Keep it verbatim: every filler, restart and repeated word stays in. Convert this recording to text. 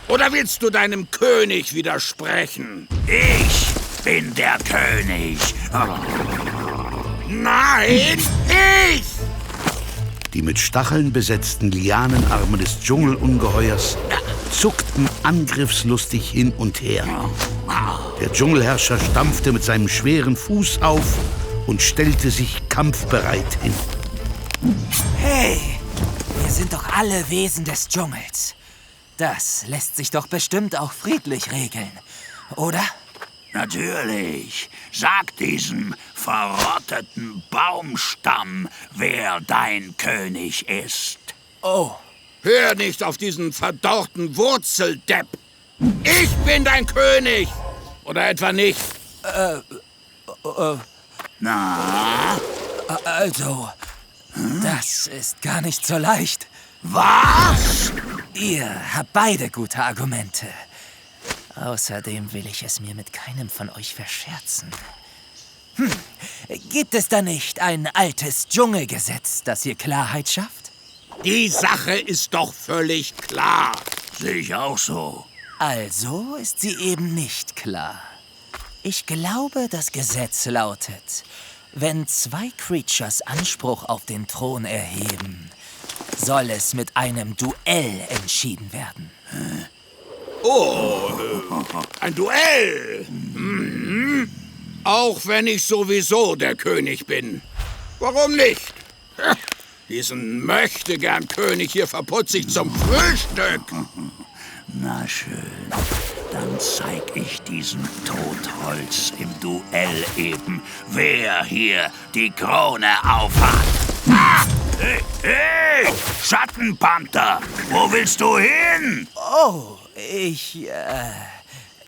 Oder willst du deinem König widersprechen? Ich bin der König. Nein, ich! Die mit Stacheln besetzten Lianenarme des Dschungelungeheuers zuckten angriffslustig hin und her. Der Dschungelherrscher stampfte mit seinem schweren Fuß auf und stellte sich kampfbereit hin. Hey, wir sind doch alle Wesen des Dschungels. Das lässt sich doch bestimmt auch friedlich regeln, oder? Natürlich. Sag diesem verrotteten Baumstamm, wer dein König ist. Oh. Hör nicht auf diesen verdorrten Wurzeldepp. Ich bin dein König. Oder etwa nicht? Äh, äh, Na? Also, das ist gar nicht so leicht. Was? Ihr habt beide gute Argumente. Außerdem will ich es mir mit keinem von euch verscherzen. Hm, gibt es da nicht ein altes Dschungelgesetz, das hier Klarheit schafft? Die Sache ist doch völlig klar. Sehe ich auch so. Also ist sie eben nicht klar. Ich glaube, das Gesetz lautet, wenn zwei Creatures Anspruch auf den Thron erheben, soll es mit einem Duell entschieden werden. Oh, ein Duell. Mhm. Auch wenn ich sowieso der König bin. Warum nicht? Diesen Möchtegern-König hier verputze ich zum Frühstück. Na schön, dann zeig ich diesem Totholz im Duell eben, wer hier die Krone aufhat. Ah! Hey, hey, Schattenpanther, wo willst du hin? Oh, ich, äh,